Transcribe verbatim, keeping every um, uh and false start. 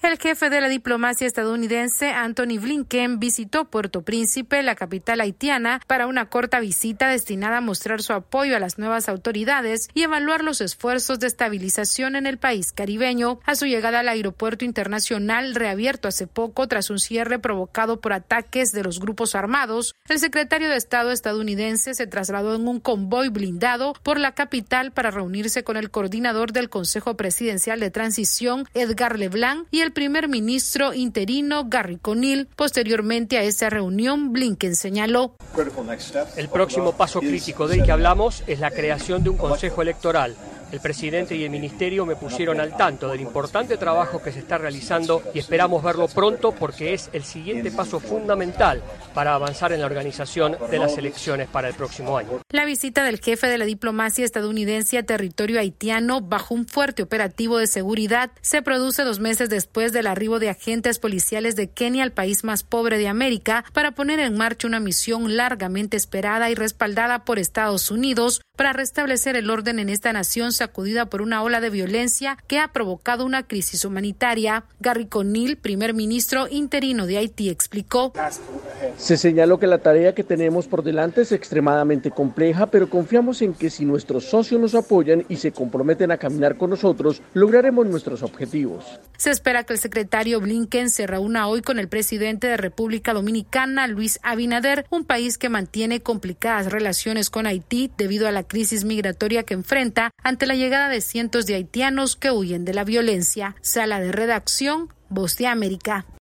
El jefe de la diplomacia estadounidense, Antony Blinken, visitó Puerto Príncipe, la capital haitiana, para una corta visita destinada a mostrar su apoyo a las nuevas autoridades y evaluar los esfuerzos de estabilización en el país caribeño. A su llegada al aeropuerto internacional, reabierto hace poco tras un cierre provocado por ataques de los grupos armados, el secretario de Estado estadounidense se trasladó en un convoy blindado por la capital para reunirse con el coordinador del Consejo Presidencial de Transición, Edgar Leblanc, y el primer ministro interino, Garry Conille. Posteriormente a esa reunión, Blinken señaló: el próximo paso crítico del que hablamos es la creación de un consejo electoral. El presidente y el ministerio me pusieron al tanto del importante trabajo que se está realizando y esperamos verlo pronto porque es el siguiente paso fundamental para avanzar en la organización de las elecciones para el próximo año. La visita del jefe de la diplomacia estadounidense a territorio haitiano bajo un fuerte operativo de seguridad se produce dos meses después del arribo de agentes policiales de Kenia al país más pobre de América para poner en marcha una misión largamente esperada y respaldada por Estados Unidos para restablecer el orden en esta nación sacudida por una ola de violencia que ha provocado una crisis humanitaria. Garry Conille, primer ministro interino de Haití, explicó: se señaló que la tarea que tenemos por delante es extremadamente compleja, pero confiamos en que si nuestros socios nos apoyan y se comprometen a caminar con nosotros, lograremos nuestros objetivos. Se espera que el secretario Blinken se reúna hoy con el presidente de República Dominicana, Luis Abinader, un país que mantiene complicadas relaciones con Haití debido a la crisis migratoria que enfrenta ante la llegada de cientos de haitianos que huyen de la violencia. Sala de redacción, Voz de América.